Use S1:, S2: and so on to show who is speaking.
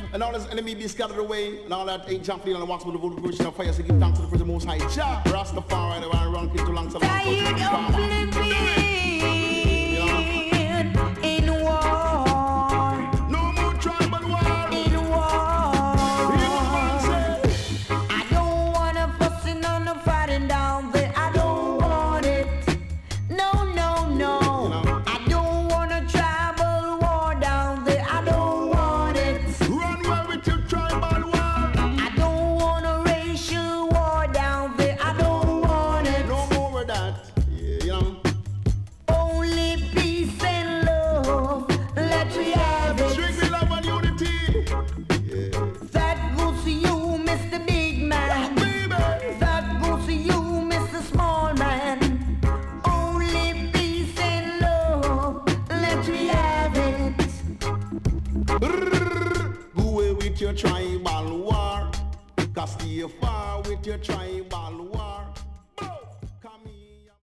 S1: and all this enemy be scattered away, and all that ain't jumping on the wax with the voodoo of fire, so give thanks to the present most high. Jah, Rastafari, the one run into lungs of the
S2: in war.
S1: No more tribal war.
S2: In war. I don't wanna fussing on the fighting down there. I don't want it. No, no, no. I don't want a tribal war down there. I don't want it.
S1: Run away with your tribal war.
S2: I don't want a racial war down there. I don't want it.
S1: No more of that. Yeah,
S2: Only peace and love. Let me have it.
S1: strictly love and unity.
S2: That goes to you, Mr. Big Man. That goes to you, Mr. Small Man. Only peace and love. Let me have it.
S1: Go away with your tribal war. Cause stay far with your tribal war.